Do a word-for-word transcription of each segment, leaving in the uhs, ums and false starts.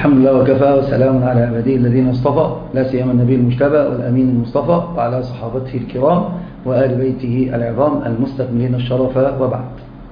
الحمد لله وكفى وسلام على عباده الذين اصطفى، لا سيما النبي المجتبى والأمين المصطفى وعلى صحابته الكرام وآل بيته العظام المستكملين الشرف، وبعد.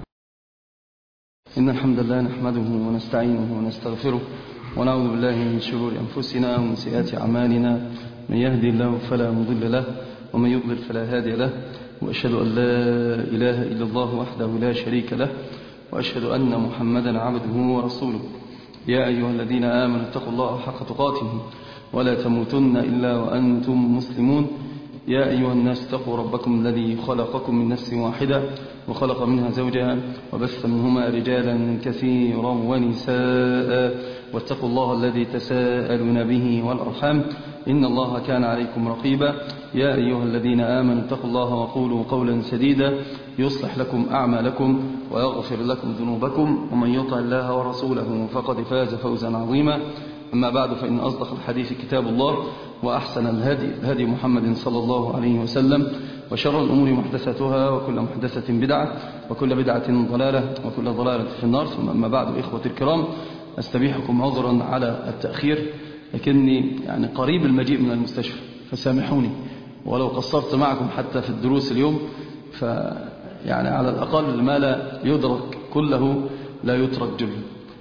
إن الحمد لله نحمده ونستعينه ونستغفره ونعوذ بالله من شرور أنفسنا ومن سيئات أعمالنا، من يهدي الله فلا مضل له ومن يضلل فلا هادي له، وأشهد أن لا إله إلا الله وحده لا شريك له، وأشهد أن محمدا عبده ورسوله. يا أيها الذين آمنوا اتقوا الله حق تقاته ولا تموتن إلا وأنتم مسلمون. يا أيها الناس اتقوا ربكم الذي خلقكم من نفس واحدة وخلق منها زوجها وبث منهما رجالا كثيرا ونساء، واتقوا الله الذي تساءلون به والأرحام إن الله كان عليكم رقيبا. يا أيها الذين آمنوا اتقوا الله وقولوا قولا سديدا يصلح لكم أعمالكم ويغفر لكم ذنوبكم، ومن يطع الله ورسوله فقد فاز فوزا عظيما. أما بعد، فإن أصدق الحديث كتاب الله، وأحسن الهدي هدي محمد صلى الله عليه وسلم، وشر الأمور محدثاتها، وكل محدثة بدعة، وكل بدعة ضلالة، وكل ضلالة في النار. ثم أما بعد، إخوة الكرام، أستبيحكم عذرا على التأخير، لكني يعني قريب المجيء من المستشفى فسامحوني، ولو قصرت معكم حتى في الدروس اليوم فيعني على الأقل ما لا يدرك كله لا يترك جله.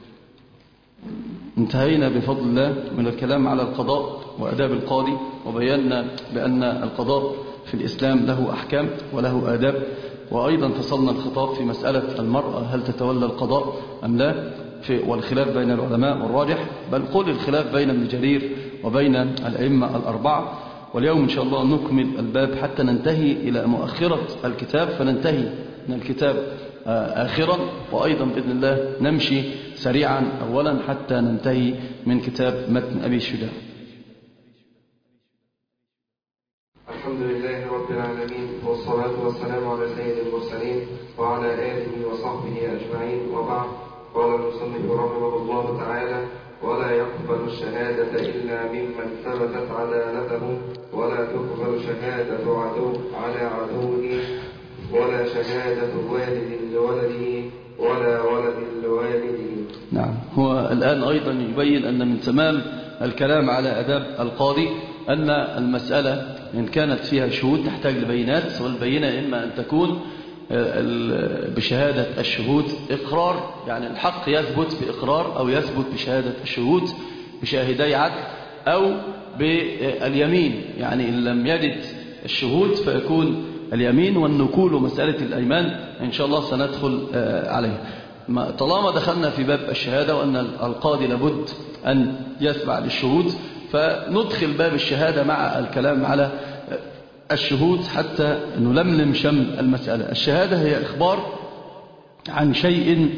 انتهينا بفضل الله من الكلام على القضاء وأداب القاضي، وبينا بأن القضاء في الإسلام له أحكام وله آداب، وأيضا فصلنا الخطاب في مسألة المرأة هل تتولى القضاء أم لا، في والخلاف بين العلماء والراجح، بل قل الخلاف بين ابن جرير وبين الأئمة الأربعة. واليوم إن شاء الله نكمل الباب حتى ننتهي إلى مؤخرة الكتاب، فننتهي من الكتاب آخرا، وأيضا بإذن الله نمشي سريعا أولا حتى ننتهي من كتاب متن أبي الشجاع. الحمد لله رب العالمين، والصلاة والسلام على سيد المرسلين وعلى آله وصحبه أجمعين، وبعد. قال المصنف رحمه الله تعالى: ولا يقبل الشهادة إلا ممن ثبتت عدالته، ولا تقبل شهادة عدو على عدوه، ولا شهادة والد لولده، ولا ولد لوالده. نعم، هو الآن أيضا يبين أن من تمام الكلام على أداب القاضي أن المسألة إن كانت فيها شهود تحتاج لبينات، والبينة إما أن تكون بشهادة الشهود إقرار، يعني الحق يثبت بإقرار، أو يثبت بشهادة الشهود بشاهدي عدل، أو باليمين، يعني إن لم يجد الشهود فيكون اليمين، والنكول ومسألة الأيمان إن شاء الله سندخل عليها. طالما دخلنا في باب الشهادة وأن القاضي لابد أن يتبع للشهود، فندخل باب الشهادة مع الكلام على الشهود حتى نلملم شمل المسألة. الشهادة هي إخبار عن شيء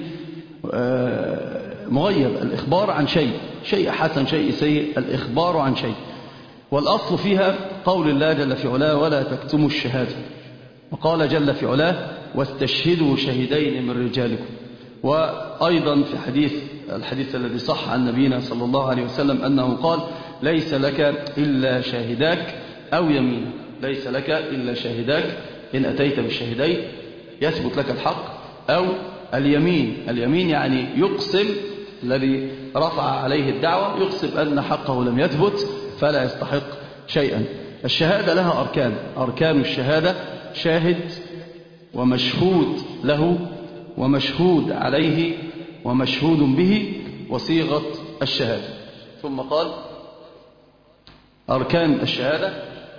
مغيب، الإخبار عن شيء، شيء حسن شيء سيء، الإخبار عن شيء. والأصل فيها قول الله جل في علاه: ولا تكتموا الشهادة. وقال جل في علاه: واستشهدوا شهدين من رجالكم. وأيضا في حديث الحديث الذي صح عن نبينا صلى الله عليه وسلم أنه قال: ليس لك إلا شاهداك أو يمين، ليس لك إلا شاهداك، إن أتيت بالشهدين يثبت لك الحق، أو اليمين. اليمين يعني يقسم، الذي رفع عليه الدعوة يقسم أن حقه لم يثبت فلا يستحق شيئا. الشهادة لها أركان، أركان الشهادة: شاهد، ومشهود له، ومشهود عليه، ومشهود به، وصيغة الشهادة. ثم قال: أركان الشهادة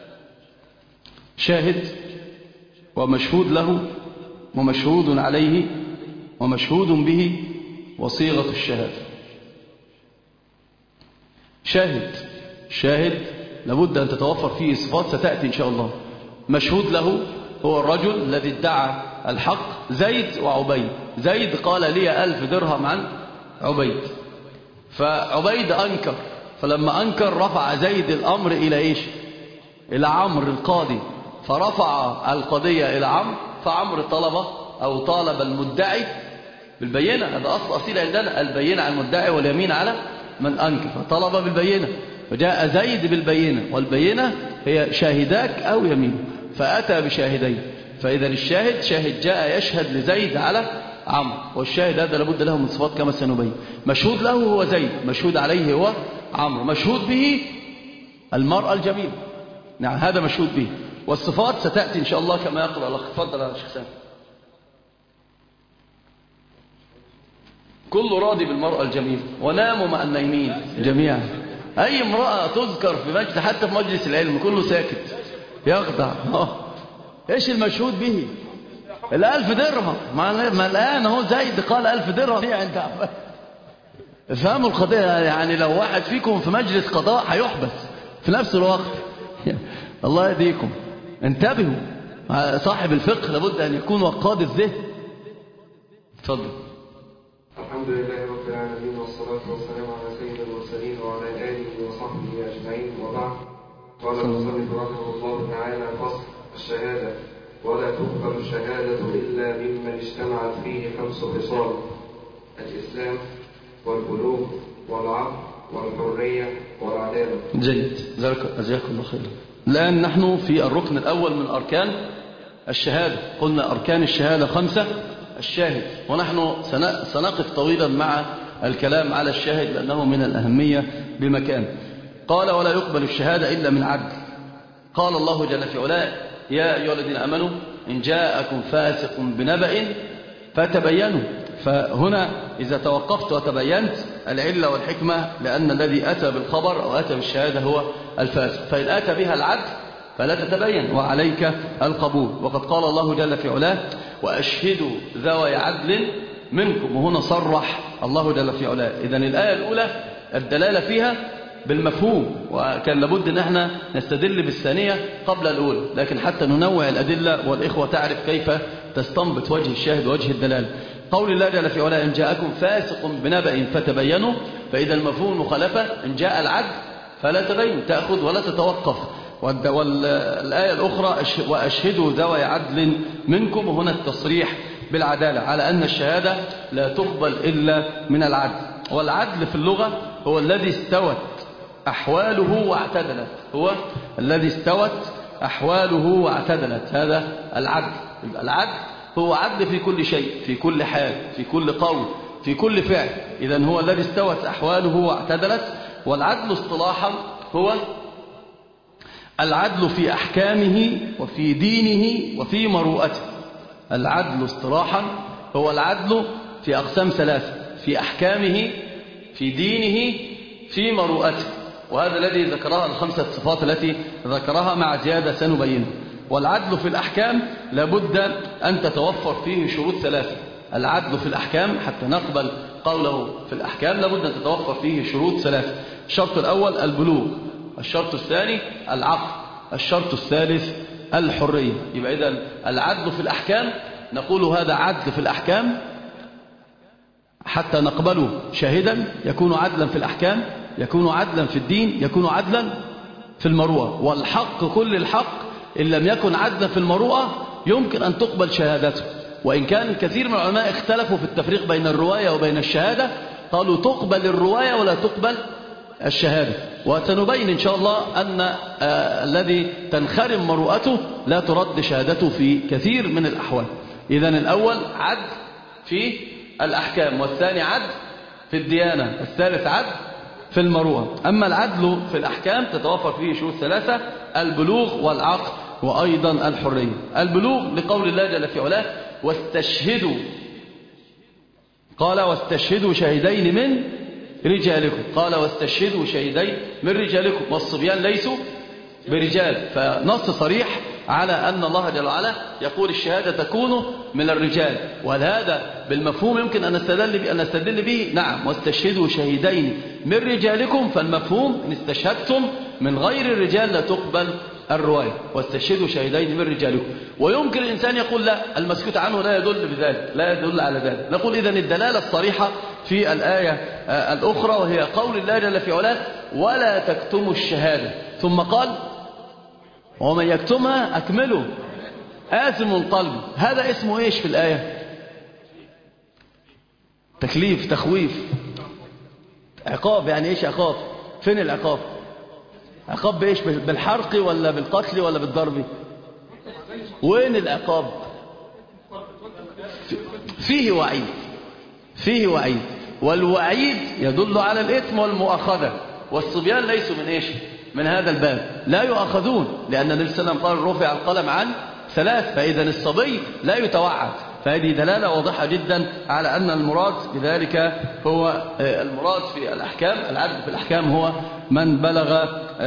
شاهد، ومشهود له، ومشهود عليه، ومشهود به، وصيغة الشهادة. شاهد، شاهد لابد أن تتوفر فيه صفات ستأتي إن شاء الله. مشهود له هو الرجل الذي ادعى الحق، زيد وعبيد. زيد قال لي ألف درهم عن عبيد، فعبيد أنكر، فلما أنكر رفع زيد الأمر إلى إيش؟ إلى عمرو القاضي، فرفع القضية إلى عمرو، فعمرو طلب أو طالب المدعي بالبينة. هذا أصل أصيل عندنا، البينة على المدعي واليمين على من أنكر، فطلب بالبينة، فجاء زيد بالبينة، والبينة هي شاهداك أو يمين، فأتى بشاهدين. فإذا الشاهد شاهد جاء يشهد لزيد على عمرو، والشاهد هذا لابد له من صفات كما سنبين. مشهود له هو زيد، مشهود عليه هو عمرو، مشهود به المرأة الجميلة. نعم هذا مشهود به، والصفات ستأتي إن شاء الله كما يقرأ الأخ. تفضل يا شيخ سامي. كل راضي بالمرأة الجميلة وناموا مع النايمين جميعا. أي امرأة تذكر في مجلس، حتى في مجلس العلم كله ساكت يخضع. إيش المشهود به؟ الألف درهم. ما الآن هو زيد قال ألف درهم. يعني افهموا القضية. يعني لو واحد فيكم في مجلس قضاء هيحبس في نفس الوقت. الله يهديكم، انتبهوا. صاحب الفقه لابد أن يكون وقاد الذهن. تفضل. الحمد لله رب العالمين، والصلاة والسلام على سيد المرسلين وعلى آله وصحبه أجمعين، وبعد. قال المصنف رحمه الله تعالى: فصل الشهادة. ولا تقبل الشهادة إلا ممن اجتمعت فيه خمس خصال: الإسلام والبلوغ والعقل والحرية والعدالة. جيد، جزاكم الله خيرا. الآن نحن في الركن الأول من أركان الشهادة. قلنا أركان الشهادة خمسة. الشاهد، ونحن سنقف طويلا مع الكلام على الشاهد لأنه من الأهمية بمكان. قال: ولا يقبل الشهادة إلا من عدل. قال الله جل في علاه: يا أيها الذين آمنوا إن جاءكم فاسق بنبأ فتبينوا. فهنا إذا توقفت وتبينت العلة والحكمة، لأن الذي أتى بالخبر أو أتى بالشهادة هو الفاسق، فإن أتى بها العدل فلا تتبين وعليك القبول. وقد قال الله جل في علاه: وأشهدوا ذوي عدل منكم. وهنا صرح الله جل في علاه. إذن الآية الأولى الدلالة فيها بالمفهوم، وكان لابد أن احنا نستدل بالثانية قبل الأولى، لكن حتى ننوع الأدلة والإخوة تعرف كيف تستنبط وجه الشاهد ووجه الدلالة. قول الله جل في علاه: إن جاءكم فاسق بنبأ فتبينوا. فإذا المفهوم المخالفة، إن جاء العدل فلا تبين، تأخذ ولا تتوقف. والآية الأخرى: وأشهدوا ذوي عدل منكم. وهنا التصريح بالعدالة، على أن الشهادة لا تقبل إلا من العدل. والعدل في اللغة هو الذي استوت أحواله واعتدلت. هو الذي استوت أحواله واعتدلت، هذا العدل. العدل هو عدل في كل شيء، في كل حال، في كل قول، في كل فعل. إذن هو الذي استوت أحواله واعتدلت. والعدل اصطلاحا هو العدل في أحكامه وفي دينه وفي مروءته. العدل اصطلاحا هو العدل في أقسام ثلاثة: في أحكامه، في دينه، في مروءته. وهذا الذي ذكرها الخمسة صفات التي ذكرها مع زيادة سنبينها. والعدل في الأحكام لابد أن تتوفر فيه شروط ثلاثة. العدل في الأحكام حتى نقبل قوله في الأحكام لابد أن تتوفر فيه شروط ثلاثة. الشرط الأول البلوغ، الشرط الثاني العقل، الشرط الثالث الحرية. يبقى إذن العدل في الأحكام نقول هذا عدل في الأحكام حتى نقبله شاهدا، يكون عدلا في الأحكام، يكون عدلا في الدين، يكون عدلا في المروءة. والحق كل الحق إن لم يكن عدلا في المروءة يمكن أن تقبل شهادته. وإن كان الكثير من العلماء اختلفوا في التفريق بين الرواية وبين الشهادة، قالوا تقبل الرواية ولا تقبل الشهادة. وسنبين إن شاء الله أن آه الذي تنخرم مروءته لا ترد شهادته في كثير من الأحوال. إذن الأول عدل في الأحكام، والثاني عدل في الديانة، الثالث عدل في المروءة. أما العدل في الأحكام تتوفر فيه شروط ثلاثة: البلوغ والعقل وأيضا الحرية. البلوغ لقول الله جل في علاه: واستشهدوا. قال: واستشهدوا شهيدين من رجالكم. قال: واستشهدوا شهيدين من رجالكم، والصبيان ليسوا برجال. فنص صريح على أن الله جل وعلا يقول الشهادة تكون من الرجال. وهذا بالمفهوم يمكن أن نستدل به, أن نستدل به نعم: واستشهدوا شهيدين من رجالكم. فالمفهوم إن استشهدتم من غير الرجال لا تقبل الرواية. واستشهدوا شهيدين من رجالكم. ويمكن الإنسان يقول لا، المسكوت عنه لا يدل بذلك، لا يدل على ذلك. نقول إذن الدلالة الصريحة في الآية الأخرى، وهي قول الله جل في علاه: ولا تكتموا الشهادة. ثم قال: ومن يكتمها أكمله آثم القلب. هذا اسمه إيش في الآية؟ تكليف، تخويف، عقاب. يعني إيش عقاب؟ فين العقاب؟ عقاب بإيش؟ بالحرق ولا بالقتل ولا بالضرب؟ وين العقاب؟ فيه وعيد، فيه وعيد، والوعيد يدل على الإثم والمؤاخذة، والصبيان ليسوا من إيش؟ من هذا الباب، لا يؤاخذون، لأن النبي صلى الله عليه وسلم قال رفع القلم عن ثلاث، فإذا الصبي لا يتوعد، فهذه دلالة واضحة جدا على أن المراد بذلك هو المراد في الأحكام، العدل في الأحكام هو من بلغ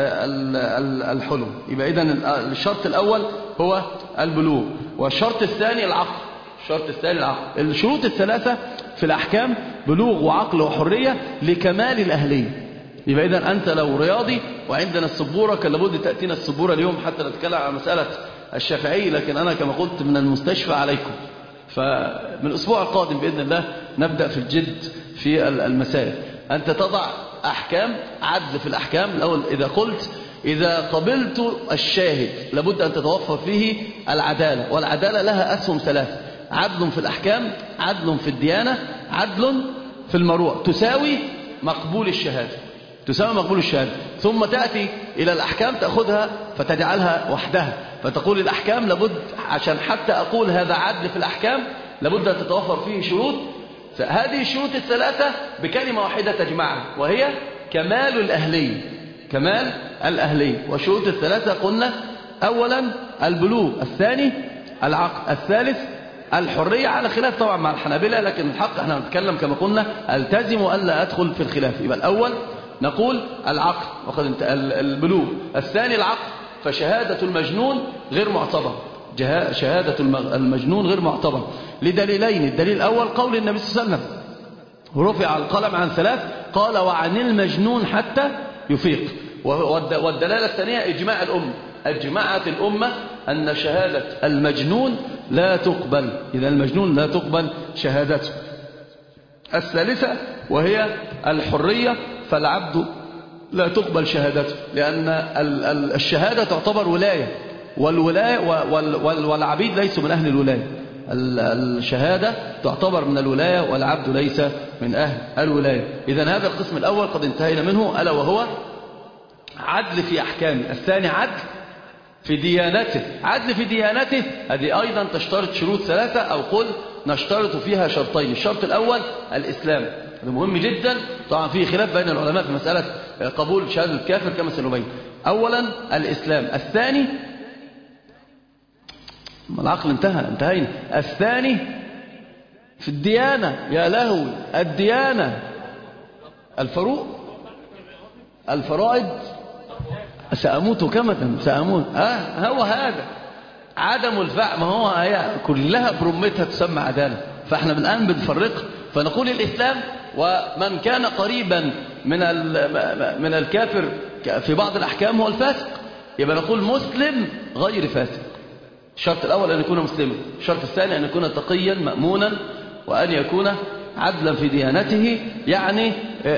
الحلم. يبقى إذن الشرط الأول هو البلوغ، والشرط الثاني العقل، الشرط الثاني العقل. الشروط الثلاثة في الأحكام بلوغ وعقل وحرية لكمال الأهلية. يبقى إذن أنت لو رياضي وعندنا السبورة، كان لابد تأتينا السبورة اليوم حتى نتكلم عن مسألة الشافعي، لكن أنا كما قلت من المستشفى عليكم، فمن الأسبوع القادم بإذن الله نبدأ في الجد في المسائل. أنت تضع أحكام عدل في الأحكام. الأول إذا قلت إذا قبلت الشاهد لابد أن تتوفر فيه العدالة، والعدالة لها أسهم ثلاثة: عدل في الأحكام، عدل في الديانة، عدل في المروءة، تساوي مقبول الشهادة، تساوي مقبول الشهادة. ثم تأتي إلى الأحكام تأخذها فتجعلها وحدها، فتقول الأحكام لابد عشان حتى أقول هذا عدل في الأحكام لابد أن تتوفر فيه شروط. هذه الشروط الثلاثة بكلمة واحدة تجمعها، وهي كمال الأهلية، كمال الأهلية. والشروط الثلاثة قلنا: أولا البلوغ، الثاني العقل، الثالث الحرية، على خلاف طبعا مع الحنابلة، لكن الحق احنا نتكلم كما قلنا التزم وألا أدخل في الخلاف. يبقى الأول نقول العقل وقد البلوغ، الثاني العقل، فشهادة المجنون غير معتبر، شهادة المجنون غير معتبر لدليلين: الدليل الأول قول النبي صلى الله عليه وسلم رفع القلم عن ثلاث، قال وعن المجنون حتى يفيق. والدلالة الثانية إجماع الأمة، أجمعت الأمة أن شهادة المجنون لا تقبل، إذا المجنون لا تقبل شهادته. الثالثة وهي الحرية، فالعبد لا تقبل شهادته، لأن الشهادة تعتبر ولاية، والولاية والعبيد ليسوا من أهل الولاية. الشهادة تعتبر من الولاية والعبد ليس من أهل الولاية. إذن هذا القسم الأول قد انتهينا منه، ألا وهو عدل في أحكامه. الثاني عدل في ديانته، عدل في ديانته هذه أيضا تشترط شروط ثلاثة، أو قل نشترط فيها شرطين. الشرط الأول الإسلام، هذا مهم جدا، طبعا فيه خلاف بين العلماء في مسألة قبول شهادة الكافر كما سنبين. أولا الإسلام، الثاني العقل انتهى انتهينا، الثاني في الديانة، يا لهوي الديانة، الفروق، الفرائض، سأموت كمة سأموت، ها هو هذا عدم الفعل، ما هو هي كلها برمتها تسمى عدالة. فاحنا الآن بنفرق فنقول الإسلام، ومن كان قريبا من من الكافر في بعض الأحكام هو الفاسق، يبقى نقول مسلم غير فاسق. الشرط الأول أن يكون مسلما، الشرط الثاني أن يكون تقيا مأمونا، وأن يكون عدلا في ديانته، يعني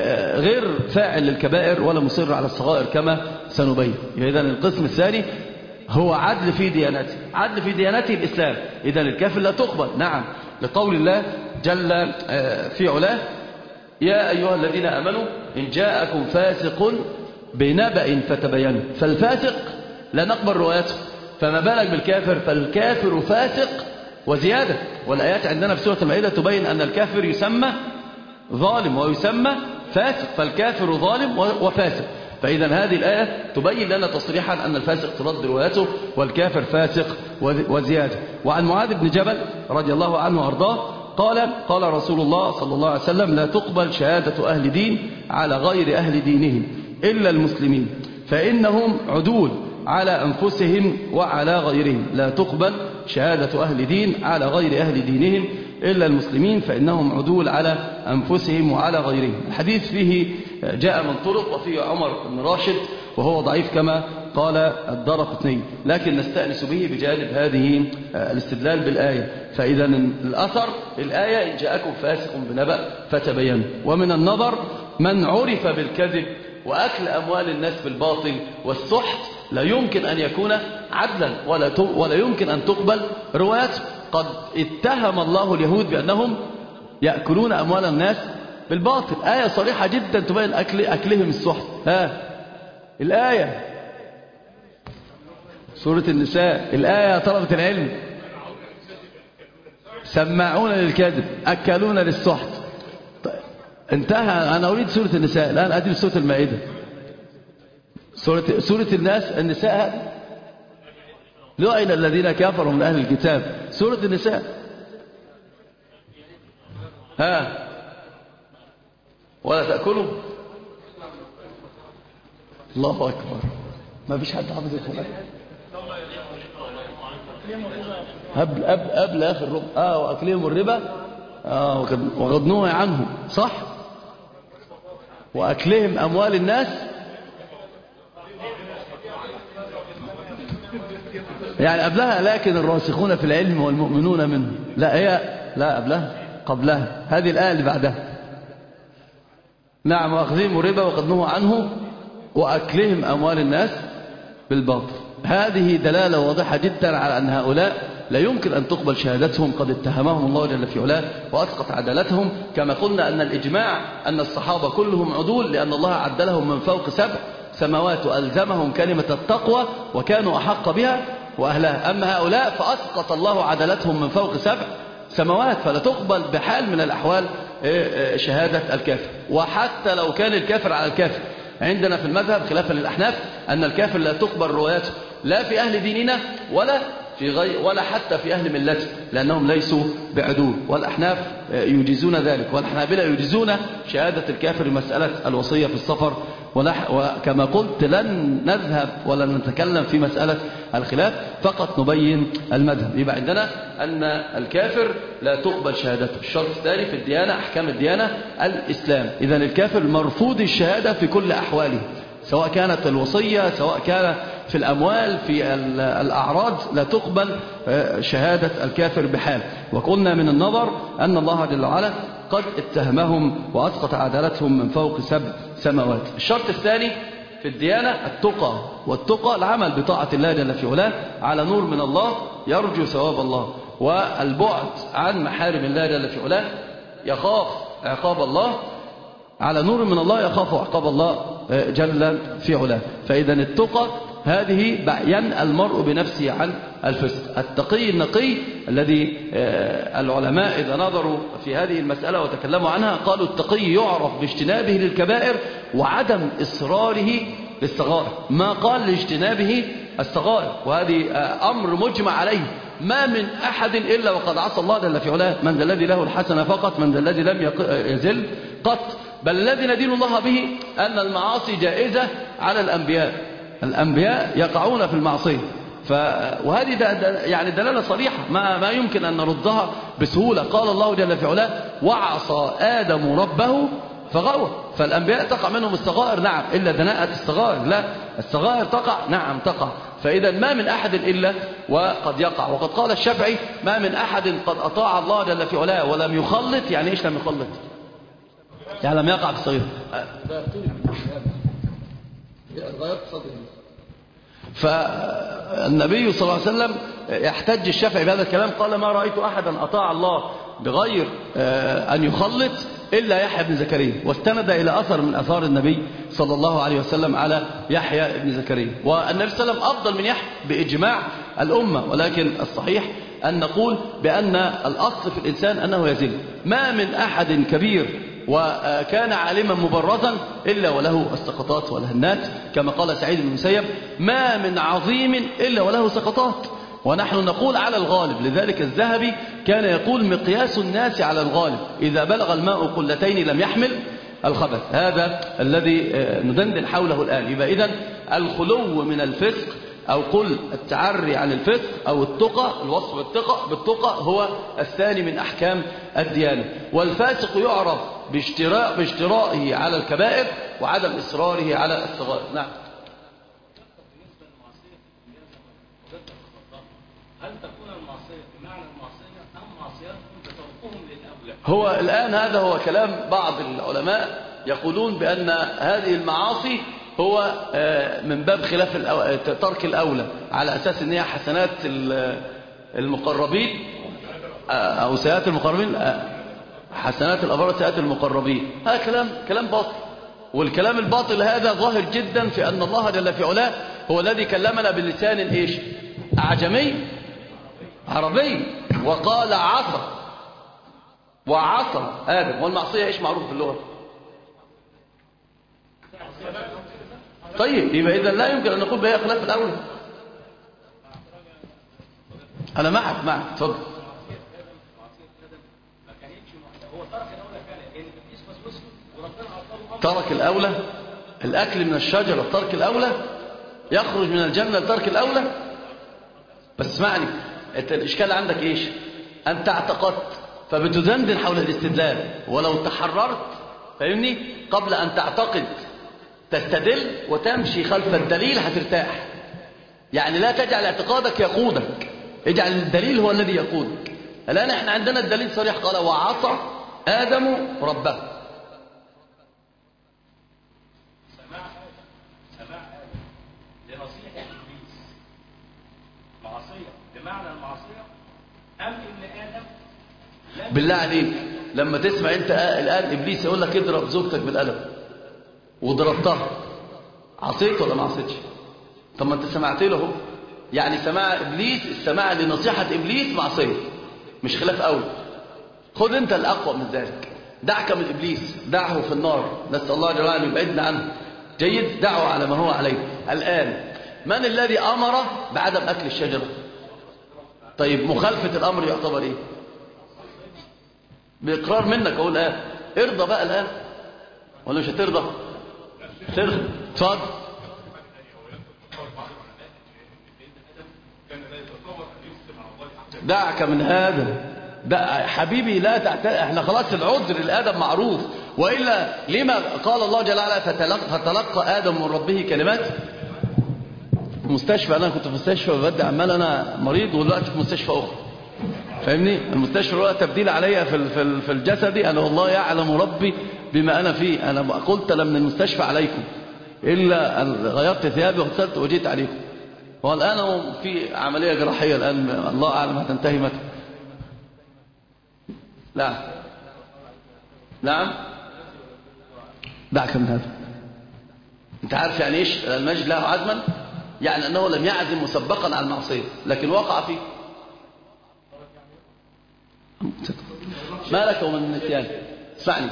غير فاعل للكبائر ولا مصر على الصغائر كما سنبين. إذن القسم الثاني هو عدل في ديانته، عدل في ديانته الإسلام. إذن الكافر لا تقبل، نعم، لقول الله جل في علاه: يا أيها الذين آمنوا إن جاءكم فاسق بنبأ فتبينوا. فالفاسق لا نقبل روايته، فما بالك بالكافر؟ فالكافر فاسق وزيادة. والآيات عندنا في سورة المائدة تبين أن الكافر يسمى ظالم ويسمى فاسق، فالكافر ظالم وفاسق. فإذا هذه الآية تبين لنا تصريحا أن الفاسق ترد روايته والكافر فاسق وزيادة. وعن معاذ بن جبل رضي الله عنه وأرضاه قال: قال رسول الله صلى الله عليه وسلم: لا تقبل شهادة أهل دين على غير أهل دينهم إلا المسلمين، فإنهم عدول على أنفسهم وعلى غيرهم. لا تقبل شهادة أهل دين على غير أهل دينهم إلا المسلمين، فإنهم عدول على أنفسهم وعلى غيرهم. الحديث فيه جاء من طرق، وفيه عمر بن راشد وهو ضعيف كما قال الدارقطني، لكن نستأنس به بجانب هذه الاستدلال بالآية. فإذا الأثر الآية: إن جاءكم فاسق بنبأ فتبينوا. ومن النظر من عرف بالكذب وأكل أموال الناس بالباطل والسحت لا يمكن أن يكون عدلا، ولا ولا يمكن أن تقبل روايته. قد اتهم الله اليهود بأنهم يأكلون أموال الناس بالباطل، آية صريحة جدا تبين أكل أكلهم السحت. ها الآية: سورة النساء الآية يا طلبة العلم. سماعون للكذب أكلون للسحت. طيب. انتهى. أنا أريد سورة النساء الآن. أدي سورة المائدة. سورة, سورة الناس النساء لعن الذين كفروا من أهل الكتاب. سورة النساء. ها ولا تأكلوا. الله أكبر. ما فيش حد حافظ القرآن قبل قبل قبل آخر ربع. اه وأكلهم الربا. اه وغضنوه عنه. صح. وأكلهم أموال الناس. يعني قبلها لكن الراسخون في العلم والمؤمنون منه. لا هي لا قبلها قبلها هذه الآية اللي بعدها. نعم وأخذهم الربا وغضنوه عنه وأكلهم أموال الناس بالباطل. هذه دلالة واضحة جدا على أن هؤلاء لا يمكن أن تقبل شهادتهم. قد اتهمهم الله جل في علاه وأسقط عدالتهم. كما قلنا أن الإجماع أن الصحابة كلهم عدول لأن الله عدلهم من فوق سبع سماوات وألزمهم كلمة التقوى وكانوا أحق بها وأهلها. أما هؤلاء فأسقط الله عدالتهم من فوق سبع سماوات فلا تقبل بحال من الأحوال شهادة الكافر. وحتى لو كان الكافر على الكافر عندنا في المذهب خلافا للأحناف أن الكافر لا تقبل رواياته لا في أهل ديننا ولا في غير ولا حتى في أهل ملته لأنهم ليسوا بعدول. والأحناف يجيزون ذلك والحنابلة يجيزون شهادة الكافر مسألة الوصية في السفر. وكما قلت لن نذهب ولا نتكلم في مسألة الخلاف فقط نبين المذهب. يبقى عندنا أن الكافر لا تقبل شهادته. الشرط الثاني في الديانة أحكام الديانة الإسلام. إذن الكافر مرفوض الشهادة في كل أحواله سواء كانت الوصية سواء كان في الأموال في الأعراض لا تقبل شهادة الكافر بحال. وقلنا من النظر أن الله جل وعلا قد اتهمهم وأسقط عدالتهم من فوق سبع سماوات. الشرط الثاني في الديانة التقى. والتقى العمل بطاعة الله جل في علاه على نور من الله يرجو ثواب الله والبعد عن محارم الله جل في علاه يخاف عقاب الله على نور من الله يخاف عقاب الله جل في علاه. فإذا التقى هذه ينأى المرء بنفسه عن الفسق. التقي النقي الذي العلماء إذا نظروا في هذه المسألة وتكلموا عنها قالوا التقي يعرف باجتنابه للكبائر وعدم إصراره للصغائر ما قال لاجتنابه الصغائر. وهذه أمر مجمع عليه. ما من أحد إلا وقد عصى الله جل في علاه. من ذا الذي له الحسنة فقط من ذا الذي لم يزل قط. بل الذي ندين الله به أن المعاصي جائزة على الأنبياء. الأنبياء يقعون في المعصية. ف... وهذه ده ده يعني دلالة صريحة ما, ما يمكن أن نردها بسهولة. قال الله جل في علاه وعصى آدم ربه فغوى. فالأنبياء تقع منهم الصغائر نعم إلا دناءة الصغائر لا الصغائر تقع نعم تقع. فإذا ما من أحد إلا وقد يقع. وقد قال الشافعي ما من أحد قد أطاع الله جل في علاه ولم يخلط. يعني إيش لم يخلط؟ يعني لم يقع في الصغير. فالنبي صلى الله عليه وسلم يحتج الشافعي بهذا الكلام قال ما رأيت أحدا أطاع الله بغير أن يخلط إلا يحيى بن زكريا. واستند إلى أثر من أثار النبي صلى الله عليه وسلم على يحيى بن زكريا. والنبي صلى الله عليه وسلم أفضل من يحيى بإجماع الأمة. ولكن الصحيح أن نقول بأن الأصل في الإنسان أنه يزل. ما من أحد كبير وكان عالما مبرزا إلا وله السقطات والهنات كما قال سعيد بن المسيب ما من عظيم إلا وله سقطات. ونحن نقول على الغالب. لذلك الذهبي كان يقول مقياس الناس على الغالب إذا بلغ الماء قلتين لم يحمل الخبث. هذا الذي ندندن حوله الآن. يبقى إذن الخلو من الفسق أو قل التعري عن الفسق أو التقى الوصف بالتقى, بالتقى هو الثاني من أحكام الديانة. والفاسق يعرف باشتراء باشترائه على الكبائر وعدم إصراره على الصغائر. نعم. هل تكون المعصية بمعنى المعصية أم معصيات تتركهم للأولى؟ هو الآن هذا هو كلام بعض العلماء يقولون بأن هذه المعاصي هو من باب خلاف ترك الأولى على أساس أن هي حسنات المقربين أو سيئات المقربين حسنات الأبرار سيئات المقربين. هذا كلام كلام باطل والكلام الباطل هذا ظاهر جدا في أن الله جل في علاه هو الذي كلمنا باللسان إيش؟ أعجمي عربي، وقال عصى وعصى آدم. والمعصية إيش معروف في اللغة؟ طيب يبقى إذا لا يمكن أن نقول بها خلاف الأولى. أنا معك معك اتفضل. ترك الأولى الأكل من الشجرة، ترك الأولى يخرج من الجنة لترك الأولى. بس اسمعني، انت الإشكال عندك إيش؟ أنت اعتقدت فبتدندن حول الاستدلال، ولو تحررت فاهمني قبل أن تعتقد تستدل وتمشي خلف الدليل هترتاح. يعني لا تجعل اعتقادك يقودك، اجعل الدليل هو الذي يقودك. الآن احنا عندنا الدليل صريح، قال وعصى آدم ربه. سماع سماع آدم لنصيحة إبليس معصية بمعنى المعصية أم إن آدم بالله عليك لما تسمع انت الآن إبليس يقول لك اضرب زوجتك بالقلم وضربتها، عصيت ولا ما عصيتش؟ طب ما انت سمعت له. يعني سماع إبليس، السماع لنصيحة إبليس معصية مش خلاف أول. خذ انت الأقوى من ذلك، دعك من إبليس، دعه في النار، نسأل الله جل وعلا يبعدنا عنه. جيد، دعه على ما هو عليه. الآن من الذي أمر بعدم أكل الشجرة؟ طيب مخالفة الأمر يعتبر إيه؟ بإقرار منك أقول آه ارضى بقى الآن ولا مش هترضى؟ ترضى اتفضل. دعك من هذا. ده حبيبي لا تعتقد، احنا خلاص العذر الآدم معروف. وإلا لما قال الله جل وعلا فتلقى, فتلقى آدم من ربه كلمات. مستشفى، أنا كنت في مستشفى وبدي عمال أنا مريض ودلوقتي في مستشفى أخرى فاهمني. المستشفى هو تبديل عليا في في في الجسدي. أنا والله يعلم ربي بما أنا فيه. أنا قلت لمن المستشفى عليكم إلا غيرت ثيابي وغسلت وجيت عليكم. والآن في عملية جراحية الآن الله أعلم هتنتهي متى. نعم نعم دعك من هذا. انت عارف يعني ايش المجد له عزما؟ يعني انه لم يعزم مسبقا على المعصيه لكن وقع فيه. ما لك ومن النسيان؟ اسمعني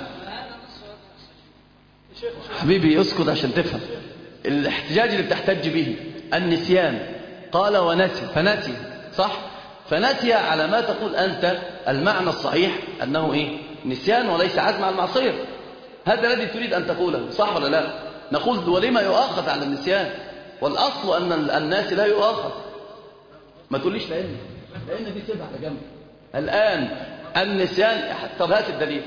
حبيبي اسكت عشان تفهم. الاحتجاج اللي بتحتج به النسيان، قال ونسي فنسي صح، فنسي على ما تقول أنت. المعنى الصحيح أنه إيه؟ نسيان وليس عزم على المعصية. هذا الذي تريد أن تقوله صح ولا لا؟ نقول ولما يؤاخذ على النسيان؟ والأصل أن الناس لا يؤاخذ. ما تقوليش لأن لأن دي سيبها على جنب. الآن النسيان، طب هات الدليل.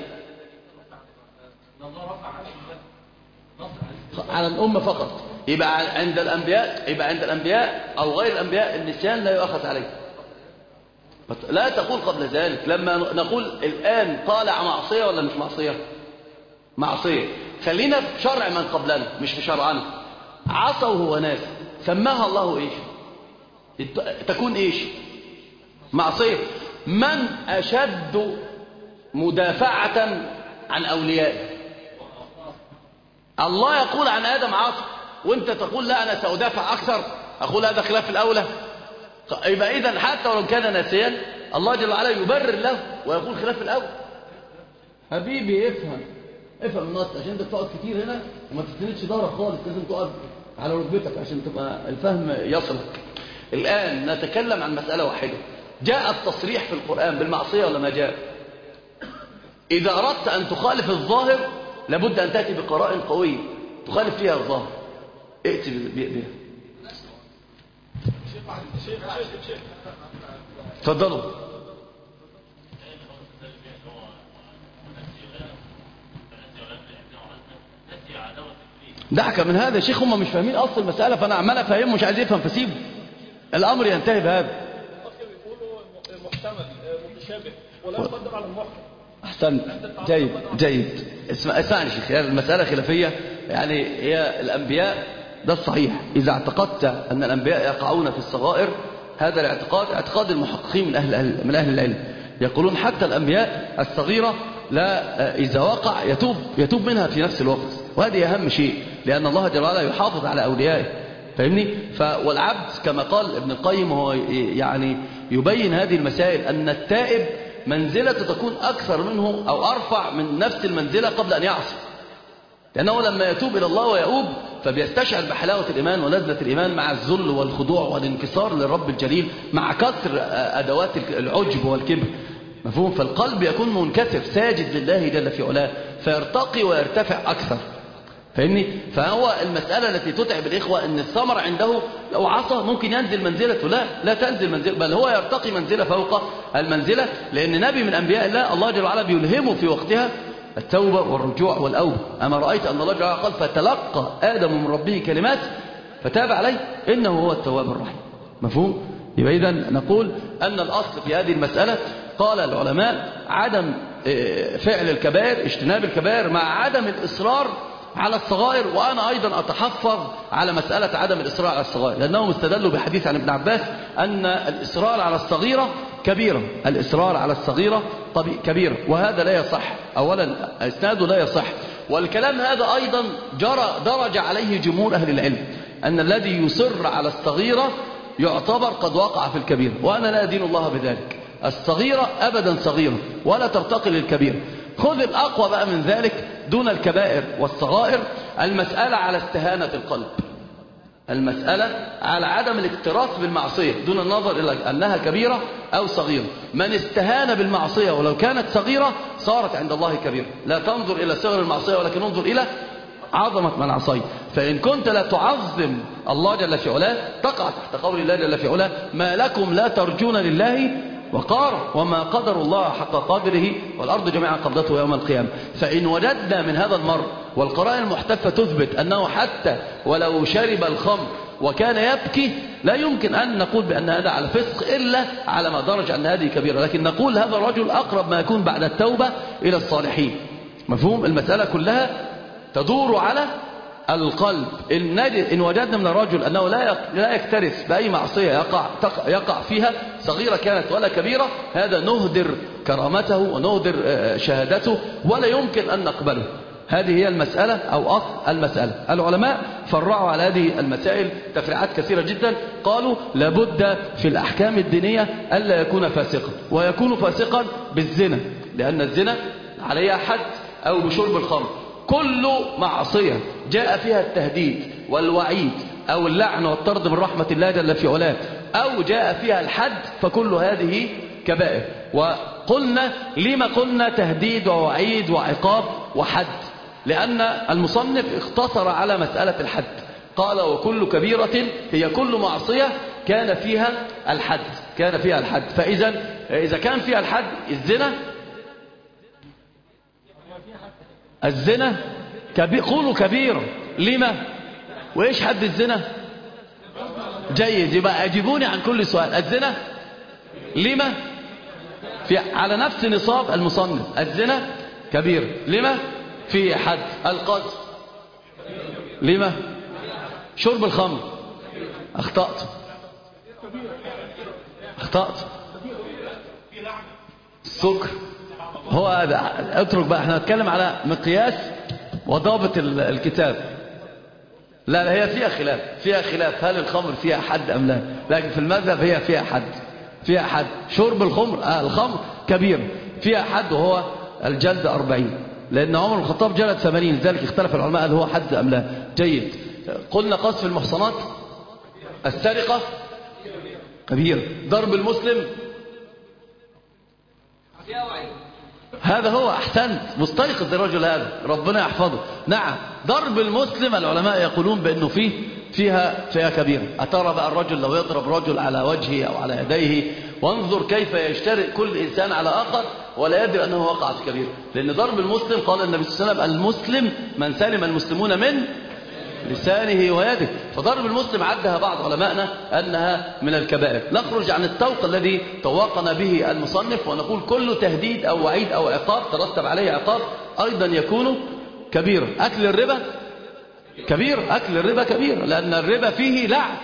على الأمة فقط. يبقى عند الأنبياء يبقى عند الأنبياء أو غير الأنبياء النسيان لا يؤاخذ عليه. لا تقول قبل ذلك. لما نقول الآن طالع معصية ولا مش معصية؟ معصية. خلينا في شرع من قبلنا مش في شرعنا. عصوا هو ناس سماها الله إيش؟ تكون إيش؟ معصية. من أشد مدافعة عن أوليائه؟ الله يقول عن آدم عصى وانت تقول لا أنا سأدافع أكثر. أقول هذا خلاف الأولى. يبقى إذن حتى ولو كان ناسيا الله جل وعلا يبرر له ويقول خلاف الأول. حبيبي افهم افهم النص عشان انت بتقعد كتير هنا وما تستندش ظهرك خالص. لازم تقعد على ركبتك عشان تبقى الفهم يصلك. الآن نتكلم عن مسألة واحدة. جاء التصريح في القرآن بالمعصية ولا ما جاء؟ إذا أردت أن تخالف الظاهر لابد أن تأتي بقرائن قوية تخالف فيها الظاهر. ائتي بها. تفضلوا. دعك من هذا يا شيخ. هم مش فاهمين اصل المساله فانا عمال افهمه مش عايز يفهم فسيبه. الامر ينتهي بهذا. بيقولوا محتمل متشابه ولا يقدم على المحكم. احسنت. جيد جيد. اسمع اسمعني يا شيخ. المساله خلافيه. يعني هي الانبياء ده الصحيح. اذا اعتقدت ان الانبياء يقعون في الصغائر هذا الاعتقاد اعتقاد المحققين من اهل من اهل العلم. يقولون حتى الانبياء الصغيره لا إذا وقع يتوب يتوب منها في نفس الوقت، وهذه أهم شيء، لأن الله جل وعلا يحافظ على أوليائه. فاهمني؟ والعبد كما قال ابن القيم وهو يعني يبين هذه المسائل أن التائب منزلة تكون أكثر منه أو أرفع من نفس المنزلة قبل أن يعصي، لأنه لما يتوب إلى الله ويؤوب فبيستشعر بحلاوة الإيمان ولذة الإيمان مع الذل والخضوع والانكسار للرب الجليل مع كثر أدوات العجب والكبر. مفهوم؟ فالقلب يكون منكسر ساجد لله جل في علاه فيرتقي ويرتفع أكثر. فاهمني؟ فهو المسألة التي تتعب الإخوة أن الثمر عنده لو عصى ممكن ينزل منزلته، لا لا تنزل منزل، بل هو يرتقي منزلة فوق المنزلة، لأن نبي من أنبياء الله الله جل وعلا بيلهمه في وقتها التوبة والرجوع والأوبة. أما رأيت أن الله جل وعلا قال فتلقى آدم من ربه كلمات فتاب عليه إنه هو التواب الرحيم. مفهوم؟ يبقى إذن نقول أن الأصل في هذه المسألة قال العلماء عدم فعل الكبائر، اجتناب الكبائر مع عدم الإصرار على الصغائر. وأنا أيضا أتحفظ على مسألة عدم الإصرار على الصغائر، لأنهم استدلوا بحديث عن ابن عباس أن الإصرار على الصغيرة كبيرة، الإصرار على الصغيرة كبيرة، وهذا لا يصح. أولا إسناده لا يصح، والكلام هذا أيضا جرى درج عليه جمهور أهل العلم أن الذي يصر على الصغيرة يعتبر قد وقع في الكبيرة، وأنا لا أدين الله بذلك. الصغيرة أبدا صغيرة ولا ترتقي للكبيرة. خذ الأقوى بقى من ذلك دون الكبائر والصغائر، المسألة على استهانة القلب، المسألة على عدم الاكتراث بالمعصية دون النظر إلى أنها كبيرة أو صغيرة. من استهان بالمعصية ولو كانت صغيرة صارت عند الله كبيرة. لا تنظر إلى صغر المعصية ولكن انظر إلى عظمة من عصيت. فإن كنت لا تعظم الله جل في علاه تقع تحت قول الله جل في علاه ما لكم لا ترجون لله وقار وما قدر الله حق قدره والأرض جميعا قبضته يوم القيامة. فإن وجدنا من هذا المرء والقرائن المحتفة تثبت أنه حتى ولو شرب الخمر وكان يبكي لا يمكن أن نقول بأن هذا على فسق إلا على ما درج أن هذه كبيرة، لكن نقول هذا الرجل أقرب ما يكون بعد التوبة إلى الصالحين. مفهوم؟ المسألة كلها تدور على القلب. إن, إن وجدنا من الرجل أنه لا يكترث بأي معصية يقع, يقع فيها صغيرة كانت ولا كبيرة، هذا نهدر كرامته ونهدر شهادته ولا يمكن أن نقبله. هذه هي المسألة أو أصل المسألة. العلماء فرعوا على هذه المسائل تفريعات كثيرة جدا. قالوا لابد في الأحكام الدينية ألا يكون فاسقا، ويكون فاسقا بالزنا لأن الزنا عليها حد، أو بشرب الخمر. كل معصية جاء فيها التهديد والوعيد أو اللعن والطرد من رحمة الله جل في علاه أو جاء فيها الحد فكل هذه كبائر. وقلنا لما قلنا تهديد ووعيد وعقاب وحد؟ لأن المصنف اختصر على مسألة الحد، قال وكل كبيرة هي كل معصية كان فيها الحد، كان فيها الحد. فإذا إذا كان فيها الحد الزنا الزنا كبير، قولوا كبيرة. لما؟ وإيش حد الزنا؟ جيد، يبقى أجيبوني عن كل سؤال. الزنا لما؟ في على نفس نصاب المصنف. الزنا كبير. لما؟ في حد. القذف لما؟ شرب الخمر أخطأت أخطأت السكر هو هذا. اترك بقى، احنا نتكلم على مقياس وضابط الكتاب. لا لا هي فيها خلاف، فيها خلاف هل الخمر فيها حد أم لا، لكن في المذهب هي فيها حد، فيها حد. شرب الخمر آه الخمر كبير فيها حد وهو الجلد أربعين، لأن عمر بن الخطاب جلد ثمانين، لذلك اختلف العلماء هل هو حد أم لا. جيد. قلنا قذف المحصنات، السرقة كبير، ضرب المسلم هذا هو. أحسنت، مستيقظ الرجل هذا ربنا يحفظه. نعم ضرب المسلم العلماء يقولون بأنه فيه فيها فيها كبيرة. أترى بقى الرجل لو يضرب رجل على وجهه أو على يديه، وانظر كيف يشترك كل إنسان على آخر ولا يدري أنه وقع في كبيرة. لأن ضرب المسلم قال النبي صلى الله عليه وسلم المسلم من سلم المسلمون من لسانه ويده، فضرب المسلم عدها بعض علمائنا أنها من الكبائر. نخرج عن الطوق الذي طوقنا به المصنف ونقول كل تهديد أو وعيد أو عقاب ترتب عليه عقاب أيضا يكون كبيرا. أكل الربا كبير، أكل الربا كبير، لأن الربا فيه لعن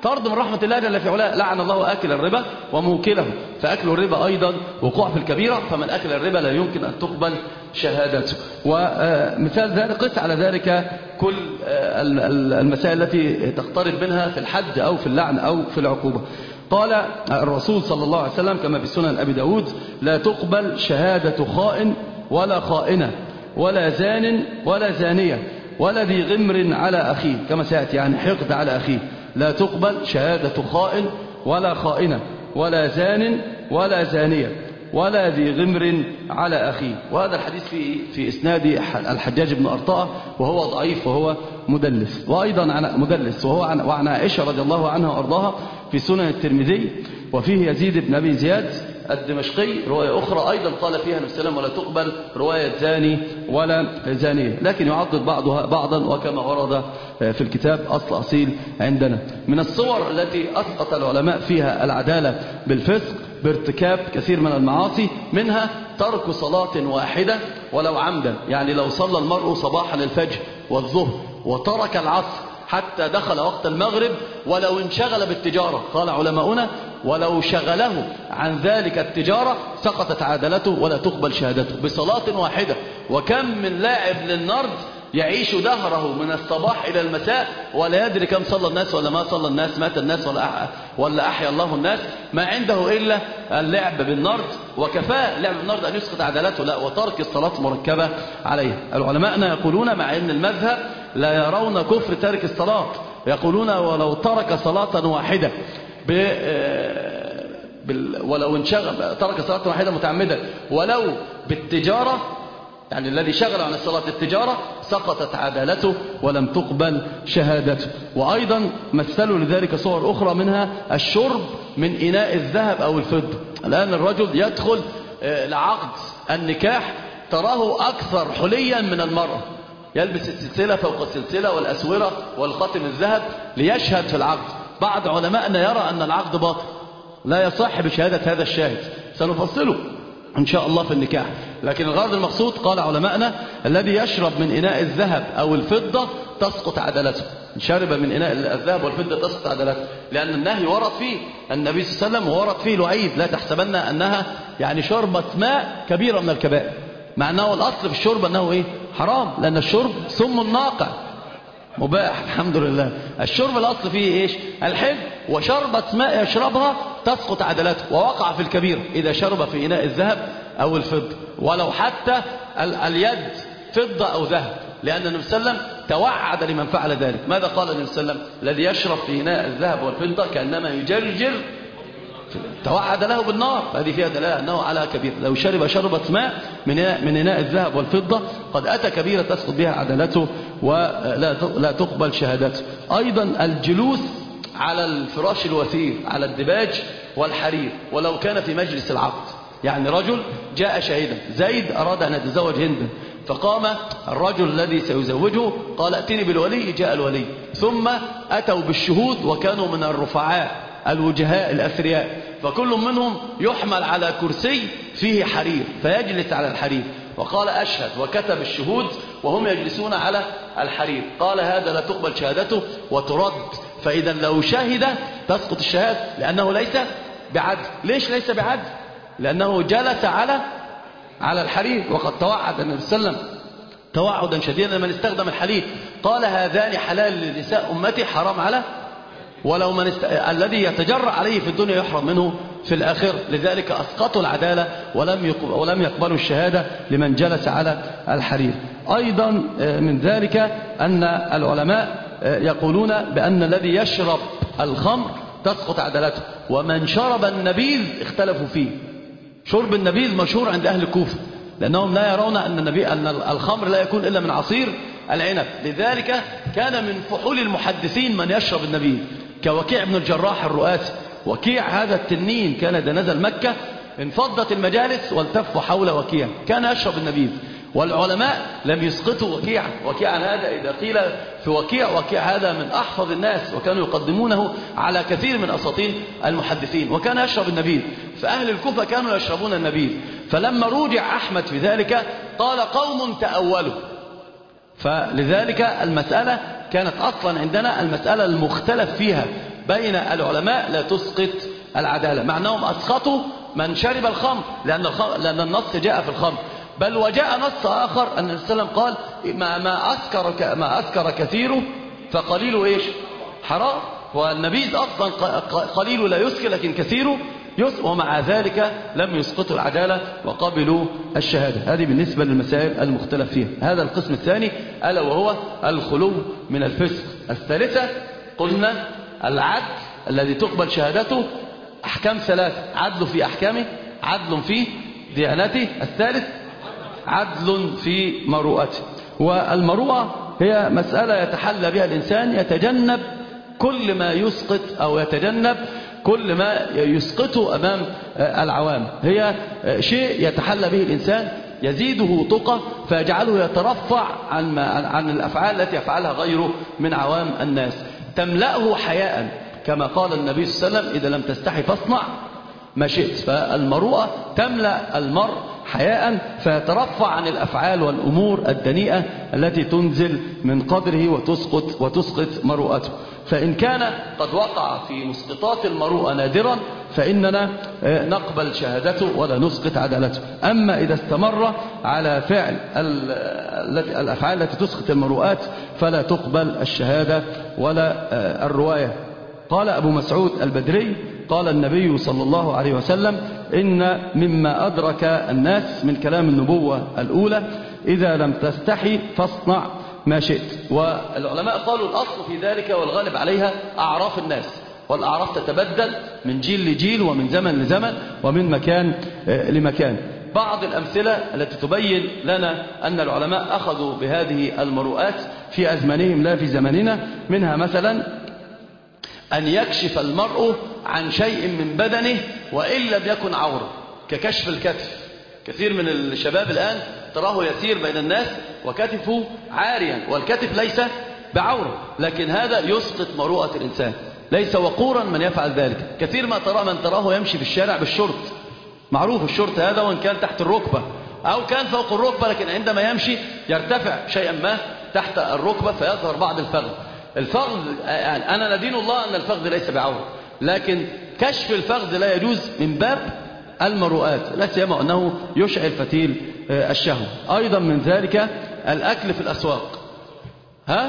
طرد من رحمة الله جل في علاه. لعن الله آكل الربا وموكله، فأكل الربا أيضا وقوع في الكبيرة، فمن أكل الربا لا يمكن أن تقبل شهادته. ومثال ذلك قس على ذلك كل المسائل التي تقترب منها في الحد أو في اللعن أو في العقوبة. قال الرسول صلى الله عليه وسلم كما في سنن أبي داود: لا تقبل شهادة خائن ولا خائنة ولا زان ولا زانية ولا ذي غمر على أخيه، كما سيأتي يعني حقد على أخيه. لا تقبل شهادة خائن ولا خائنة ولا زان ولا زانية ولا ذي غمر على أخيه. وهذا الحديث في في إسناد الحجاج بن أرطاء، وهو ضعيف وهو مدلس. وأيضا عن مدلس وهو عن وعن عائشة رضي الله عنها وأرضاها في سنن الترمذي، وفيه يزيد بن أبي زياد الدمشقي رواية أخرى أيضا قال فيها النبي صلى الله عليه وسلم: ولا تقبل رواية زاني ولا زانية، لكن يعضد بعضها بعضا وكما ورد في الكتاب أصل أصيل عندنا. من الصور التي أسقط العلماء فيها العدالة بالفسق بارتكاب كثير من المعاصي، منها ترك صلاة واحدة ولو عمدا. يعني لو صلى المرء صباحا الفجر والظهر وترك العصر حتى دخل وقت المغرب ولو انشغل بالتجارة، قال علماؤنا: ولو شغله عن ذلك التجارة سقطت عدالته ولا تقبل شهادته بصلاة واحدة. وكم من لاعب للنرد يعيش دهره من الصباح إلى المساء ولا يدري كم صلى الناس ولا ما صلى الناس، مات الناس ولا ولا أحيا الله الناس، ما عنده إلا اللعب بالنرد، وكفاه اللعب بالنرد أن يسقط عدالته، لا وترك الصلاة مركبة عليه. العلماء يقولون مع أن المذهب لا يرون كفر تارك الصلاة، يقولون ولو ترك صلاة واحدة ب بال ولو انشغل ترك صلاة واحدة متعمدا ولو بالتجارة، يعني الذي شغل عن الصلاة التجارة، سقطت عدالته ولم تقبل شهادته. وأيضا مثلوا لذلك صور أخرى، منها الشرب من إناء الذهب أو الفضة. الآن الرجل يدخل لعقد النكاح تراه أكثر حليا من المرأة، يلبس السلسلة فوق السلسلة والأسورة والخاتم الذهب ليشهد في العقد. بعض علماءنا يرى أن العقد باطل لا يصح بشهادة هذا الشاهد، سنفصله إن شاء الله في النكاح. لكن الغرض المقصود قال علماءنا: الذي يشرب من إناء الذهب أو الفضة تسقط عدالته. إن شرب من إناء الذهب والفضة تسقط عدالته، لأن النهي ورد فيه النبي صلى الله عليه وسلم وورد فيه الوعيد: لا تحسبن أنها يعني شربة ماء كبيرة من الكبائر، مع أنه الأصل في الشرب أنه إيه؟ حرام، لأن الشرب سم ناقع مباح الحمد لله. الشرب الأصل فيه إيش؟ الحل، وشربة ماء يشربها تسقط عدالته، ووقع في الكبير إذا شرب في إناء الذهب أو الفضة، ولو حتى اليد فضة أو ذهب، لأن النبي صلى الله عليه وسلم توعد لمن فعل ذلك. ماذا قال النبي صلى الله عليه وسلم؟ الذي يشرب في إناء الذهب والفضة كأنما يجرجر، توعد له بالنار. هذه فيها دلالة أنه على كبير. لو شرب شربة ماء من من إناء الذهب والفضة قد أتى كبيرة تسقط بها عدالته ولا لا تقبل شهادته. أيضا الجلوس على الفراش الوثير، على الدباج والحرير، ولو كان في مجلس العقد. يعني رجل جاء شهيدا، زيد أراد أن يتزوج هندا، فقام الرجل الذي سيزوجه قال: ائتني بالولي. جاء الولي، ثم أتوا بالشهود وكانوا من الرفعاء الوجهاء الأثرياء، فكل منهم يحمل على كرسي فيه حرير فيجلس على الحرير، وقال: أشهد، وكتب الشهود وهم يجلسون على الحرير. قال: هذا لا تقبل شهادته وترد. فإذا لو شهد تسقط الشهادة، لأنه ليس بعدل. ليش ليس بعدل؟ لأنه جلس على على الحرير، وقد توعد النبي صلى الله عليه وسلم توعدا شديدا من استخدم الحرير، قال: هذان حلال لنساء أمتي حرام على ولو من است... الذي يتجرأ عليه في الدنيا يحرم منه في الآخرة. لذلك أسقطوا العدالة ولم يقبل ولم يقبلوا الشهادة لمن جلس على الحرير. أيضا من ذلك أن العلماء يقولون بأن الذي يشرب الخمر تسقط عدالته، ومن شرب النبيذ اختلفوا فيه. شرب النبيذ مشهور عند أهل الكوفة، لأنهم لا يرون أن النبي أن الخمر لا يكون إلا من عصير العنب. لذلك كان من فحول المحدثين من يشرب النبيذ، كوكيع بن الجراح الرؤاسي. وكيع هذا التنين كان إذا نزل مكة انفضت المجالس والتفوا حول وكيع، كان يشرب النبيذ. والعلماء لم يسقطوا وكيع. وكيع هذا إذا قيل في وكيع، وكيع هذا من أحفظ الناس، وكانوا يقدمونه على كثير من أساطين المحدثين، وكان يشرب النبيذ. فأهل الكوفة كانوا يشربون النبيذ، فلما روجع أحمد في ذلك قال: قوم تأولوا. فلذلك المسألة كانت أصلا عندنا المسألة المختلف فيها بين العلماء لا تسقط العدالة، مع أنهم أسقطوا من شرب الخمر لأن, الخمر لأن النص جاء في الخمر. بل وجاء نص آخر أن النبي صلى الله عليه وسلم قال ما, ما, أسكر ما أسكر كثيره فقليله إيش؟ حرام. والنبي أصلا قليله لا يسكر لكن كثيره يسكر، ومع ذلك لم يسقطوا العدالة وقبلوا الشهادة. هذه بالنسبة للمسائل المختلف فيها. هذا القسم الثاني ألا وهو الخلو من الفسق. الثالثة قلنا العدل الذي تقبل شهادته أحكام ثلاثة: عدل في أحكامه، عدل في ديانته، الثالث عدل في مروءته. والمروءة هي مسألة يتحلى بها الإنسان، يتجنب كل ما يسقط أو يتجنب كل ما يسقطه أمام العوام. هي شيء يتحلى به الإنسان يزيده تقى فيجعله يترفع عن, عن الأفعال التي يفعلها غيره من عوام الناس، تملأه حياء كما قال النبي صلى الله عليه وسلم: إذا لم تستحي فاصنع ما شئت. فالمروءة تملأ المرء حياء فيترفع عن الأفعال والأمور الدنيئة التي تنزل من قدره وتسقط, وتسقط مروءته. فإن كان قد وقع في مسقطات المروءة نادرا فإننا نقبل شهادته ولا نسقط عدالته. أما إذا استمر على فعل الأفعال التي تسقط المروءات فلا تقبل الشهادة ولا الرواية. قال أبو مسعود البدري قال النبي صلى الله عليه وسلم: إن مما أدرك الناس من كلام النبوة الأولى: إذا لم تستحي فاصنع ما شئت. والعلماء قالوا الأصل في ذلك والغالب عليها أعراف الناس، والأعراف تتبدل من جيل لجيل ومن زمن لزمن ومن مكان لمكان. بعض الأمثلة التي تبين لنا أن العلماء أخذوا بهذه المروءات في أزمانهم لا في زمننا، منها مثلا أن يكشف المرء عن شيء من بدنه وإن لم يكن عورة، ككشف الكتف. كثير من الشباب الآن تراه يسير بين الناس وكتفه عاريا، والكتف ليس بعورة، لكن هذا يسقط مروءة الإنسان، ليس وقورا من يفعل ذلك. كثير ما ترى من تراه يمشي في الشارع بالشرط، معروف الشرط هذا، وإن كان تحت الركبة أو كان فوق الركبة، لكن عندما يمشي يرتفع شيئا ما تحت الركبة فيظهر بعض الفخذ. الفخذ يعني أنا ندين الله أن الفخذ ليس بعورة، لكن كشف الفخذ لا يجوز من باب المروءات، لا سيما أنه يشعل فتيل الشهوة. أيضا من ذلك الأكل في الأسواق، ها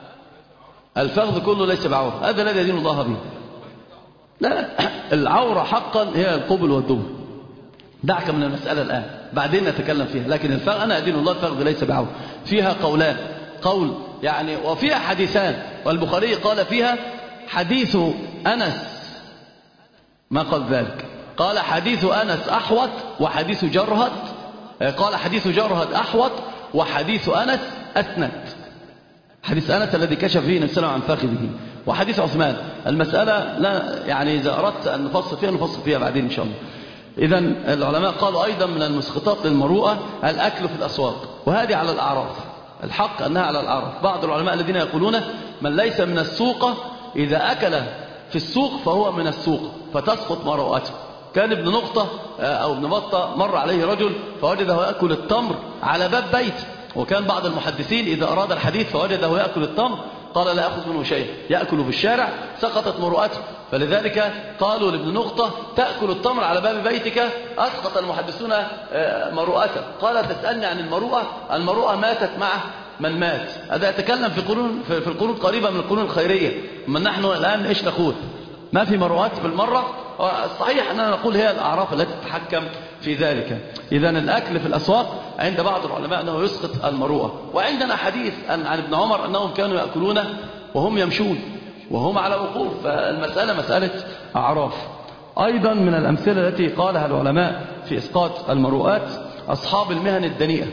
الفخذ كله ليس بعورة، هذا الذي يدين الله به. لا، العورة حقا هي القبل والدبر. دعك من المسألة الآن، بعدين نتكلم فيها. لكن الفخذ أنا أدين الله الفخذ ليس بعورة. فيها قولان، قول يعني وفيها حديثان، والبخاري قال فيها حديث أنس ما قال ذلك، قال حديث أنس أحوط وحديث جرهد، قال حديث جرهد أحوط وحديث أنس أسند. حديث أنس الذي كشف فيه النبي صلى الله عليه وسلم عن فخذه، وحديث عثمان. المسألة لا يعني إذا أردت أن نفصل فيها نفصل فيها بعدين إن شاء الله. إذن العلماء قالوا أيضا من المسقطات للمروءة الأكل في الأسواق، وهذه على الأعراف، الحق أنها على الأعراف. بعض العلماء الذين يقولون من ليس من السوق إذا أكل في السوق فهو من السوق فتسقط مروءته. كان ابن نقطة أو ابن بطة مر عليه رجل فوجده يأكل التمر على باب بيت، وكان بعض المحدثين إذا أراد الحديث فوجده يأكل التمر قال لا أخذ منه شيء، يأكل في الشارع سقطت مروءته. فلذلك قالوا لابن نقطة تأكل التمر على باب بيتك، أسقط المحدثون مروءته. قال تسألني عن المروءة؟ المروءة ماتت مع من مات. هذا يتكلم في قرون في القرون قريبة من القرون الخيرية، من نحن الآن إيش نقول؟ ما في مروءات بالمرة. الصحيح أننا نقول هي الأعراف التي تتحكم في ذلك. إذن الأكل في الأسواق عند بعض العلماء أنه يسقط المروءة. وعندنا حديث عن ابن عمر أنهم كانوا يأكلون وهم يمشون وهم على وقوف، فالمسألة مسألة أعراف. أيضا من الأمثلة التي قالها العلماء في إسقاط المروءات أصحاب المهن الدنيئة،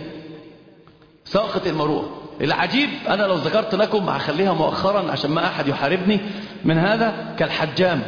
ساقط المروءة. العجيب أنا لو ذكرت لكم هخليها مؤخرا عشان ما أحد يحاربني من هذا، كالحجام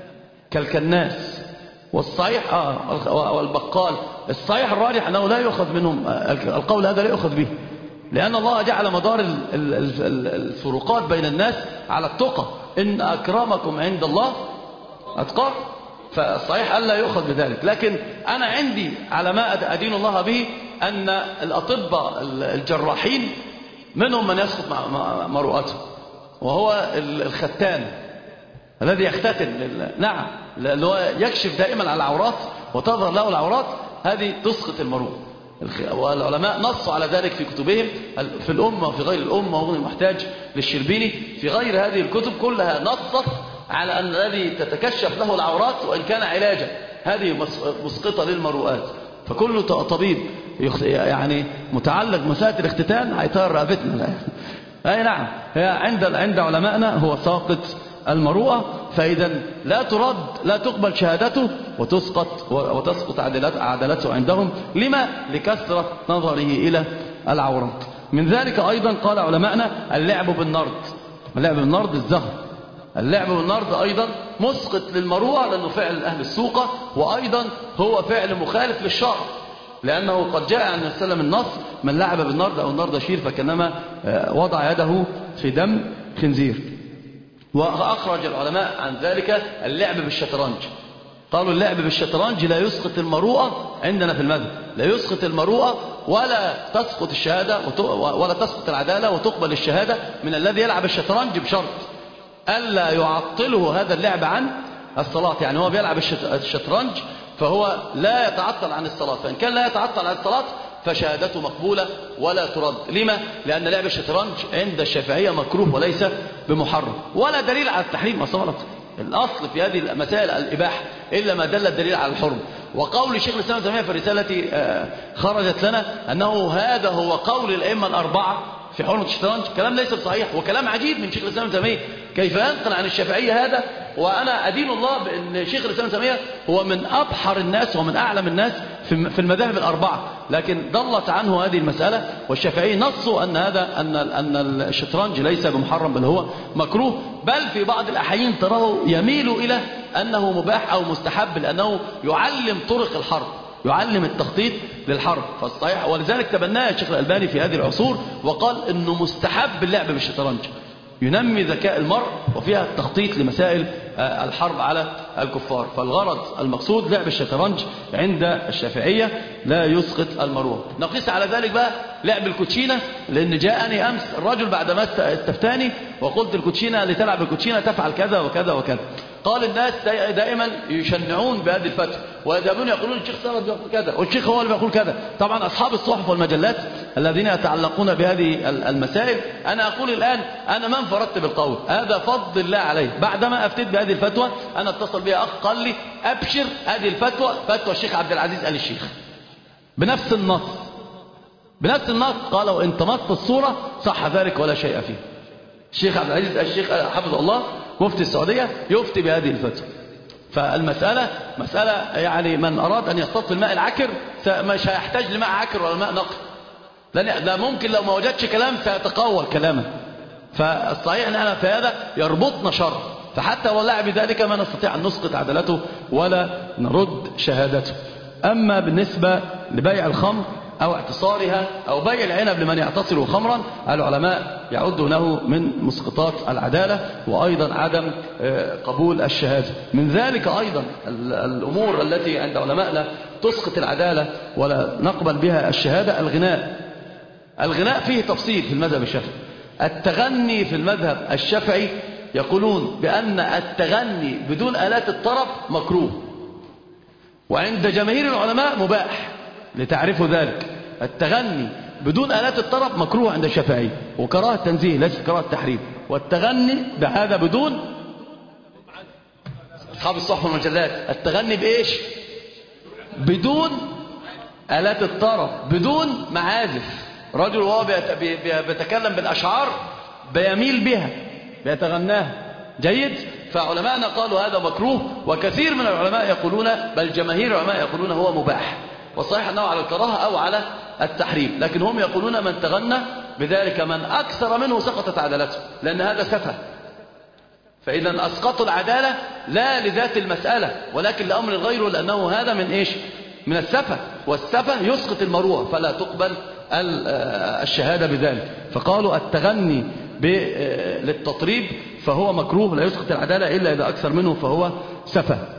كالكناس والصحيح آه والبقال. الصحيح الراجح أنه لا يؤخذ منهم، القول هذا لا يؤخذ به، لأن الله جعل مدار الفروقات بين الناس على التقى، إن أكرمكم عند الله أتقاكم. فالصحيح ألا يؤخذ بذلك. لكن أنا عندي على ما أدين الله به أن الأطباء الجراحين منهم من يسقط مروءته، وهو الختان. الذي يختتن لل... نعم اللي هو يكشف دائما على العورات وتظهر له العورات، هذه تسقط المروءة. والعلماء نصوا على ذلك في كتبهم في الأمة وفي غير الأمة، وغني المحتاج للشربيني في غير هذه الكتب كلها نصت على أن الذي تتكشف له العورات وإن كان علاجا هذه مسقطة للمروءات. فكل طبيب يعني متعلق بمسألة الاختتان هيطير رقبتنا. أي نعم، هي عند عند علمائنا هو ساقط المروءة، فإذا لا ترد لا تقبل شهادته وتسقط وتسقط عدالته عندهم. لما؟ لكثرة نظره إلى العورات. من ذلك أيضا قال علمائنا اللعب بالنرد. اللعب بالنرد الزهر، اللعب بالنرد أيضا مسقط للمروءة، لأنه فعل أهل السوقة، وأيضا هو فعل مخالف للشرع، لأنه قد جاء عن السلام النص من لعب بالنرد أو النرد شير فكانما وضع يده في دم خنزير. وأخرج العلماء عن ذلك اللعب بالشطرنج. قالوا اللعب بالشطرنج لا يسقط المروءة عندنا في المذهب، لا يسقط المروءة ولا تسقط الشهادة ولا تسقط العدالة وتقبل الشهادة من الذي يلعب الشطرنج، بشرط ألا يعطله هذا اللعب عن الصلاة. يعني هو بيلعب الشطرنج فهو لا يتعطل عن الصلاة، فإن كان لا يتعطل عن الصلاة فشهادته مقبولة ولا ترد. لما؟ لأن لعب الشطرنج عند الشافعية مكروه وليس بمحرم، ولا دليل على التحريم أصلا. الأصل في هذه المسائل الإباحة إلا ما دل الدليل على الحرم. وقول شيخ الإسلام ابن تيمية في الرسالة خرجت لنا أنه هذا هو قول الأئمة الأربعة في حرمة الشطرنج، كلام ليس بصحيح وكلام عجيب من شيخ الإسلام ابن تيمية. كيف ينقل عن الشافعية هذا؟ وأنا أدين الله بأن شيخ الإسلام ابن تيمية هو من أبحر الناس ومن أعلم الناس في المذاهب الأربعة، لكن ضلت عنه هذه المسألة. والشافعي نصوا أن هذا أن أن الشطرنج ليس بمحرم بل هو مكروه، بل في بعض الأحيان تراه يميل إلى أنه مباح أو مستحب، لأنه يعلم طرق الحرب، يعلم التخطيط للحرب. فالصحيح ولذلك تبناه الشيخ الألباني في هذه العصور وقال إنه مستحب اللعب بالشطرنج، ينمي ذكاء المرء وفيها التخطيط لمسائل الحرب على الكفار. فالغرض المقصود لعب الشطرنج عند الشافعية لا يسقط المروءة. نقيس على ذلك بقى لعب الكوتشينة، لأن جاءني أمس الرجل بعدما استفتاني وقلت الكوتشينة لتلعب الكوتشينة تفعل كذا وكذا وكذا. قال الناس دائما يشنعون بهذه الفتوى ويذهبون يقولون الشيخ سند يقول كذا والشيخ هو اللي بيقول كذا. طبعا أصحاب الصحف والمجلات الذين يتعلقون بهذه المسائل، أنا أقول الآن أنا ما انفردت بالقول، هذا فضل الله عليه. بعدما أفتيت بهذه الفتوى أنا اتصل بها أخ قال لي أبشر هذه الفتوى فتوى الشيخ عبد العزيز آل الشيخ بنفس النص بنفس النص قال وإن طمست الصورة صح ذلك ولا شيء فيه. الشيخ عبد العزيز آل الشيخ حفظه الله مفتي السعودية يفتي بهذه الفتوى. فالمسألة مسألة يعني من أراد أن يصطاد في الماء العكر مش هيحتاج لماء عكر ولا ماء نقي، لأن ده ممكن لو ما وجدش كلام سيتقول كلاما. فالصحيح أن أنا في هذا يربطنا شر، فحتى والله بذلك ما نستطيع أن نسقط عدالته ولا نرد شهادته. أما بالنسبة لبيع الخمر أو اعتصارها أو بيع العنب لمن يعتصر خمرا، العلماء يعدونه من مسقطات العدالة وأيضا عدم قبول الشهادة. من ذلك أيضا الأمور التي عند علمائنا تسقط العدالة ولا نقبل بها الشهادة الغناء. الغناء فيه تفصيل في المذهب الشافعي. التغني في المذهب الشافعي يقولون بأن التغني بدون آلات الطرب مكروه، وعند جماهير العلماء مباح. لتعرفوا ذلك التغني بدون آلات الطرب مكروه عند الشافعي، وكراهة تنزيه ليس كراهة تحريم. والتغني بهذا بدون أصحاب الصحف والمجلات التغني بإيش؟ بدون آلات الطرب، بدون معازف. رجل وهو بيتكلم بالأشعار بيميل بها بيتغناها جيد. فعلماءنا قالوا هذا مكروه، وكثير من العلماء يقولون بل جماهير العلماء يقولون هو مباح، والصحيح أنه على الكراهة أو على التحريم. لكن هم يقولون من تغنى بذلك من أكثر منه سقطت عدالته، لأن هذا سفه. فإذا أسقطوا العدالة لا لذات المسألة ولكن لأمر غيره، لأنه هذا من إيش؟ من السفه، والسفه يسقط المروءة فلا تقبل الشهادة بذلك. فقالوا التغني للتطريب فهو مكروه لا يسقط العدالة إلا إذا أكثر منه فهو سفه.